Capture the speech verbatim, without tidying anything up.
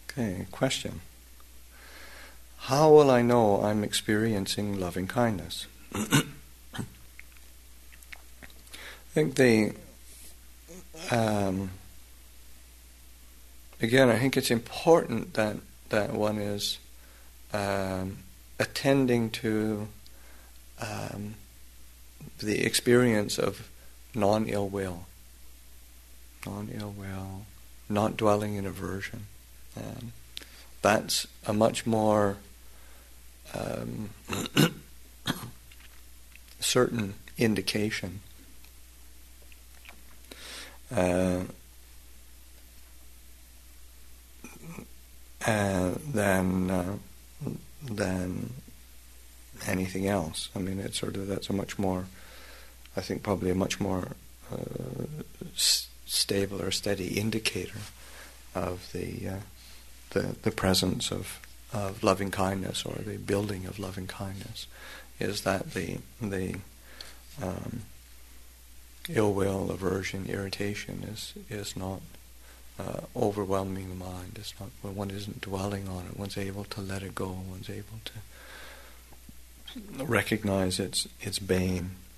Okay, question. How will I know I'm experiencing loving kindness? I think the um, again, I think it's important that that one is um, attending to um, the experience of non-ill will, non-ill will, not dwelling in aversion. Um, that's a much more um, certain indication uh, uh, than uh, than anything else. I mean, it's sort of that's a much more, I think, probably a much more uh, s- stable or steady indicator of the uh, the the presence of of loving kindness, or the building of loving kindness, is that the the um, ill will, aversion, irritation is is not uh, overwhelming the mind. It's not, well, one isn't dwelling on it. One's able to let it go. One's able to recognize its its bane,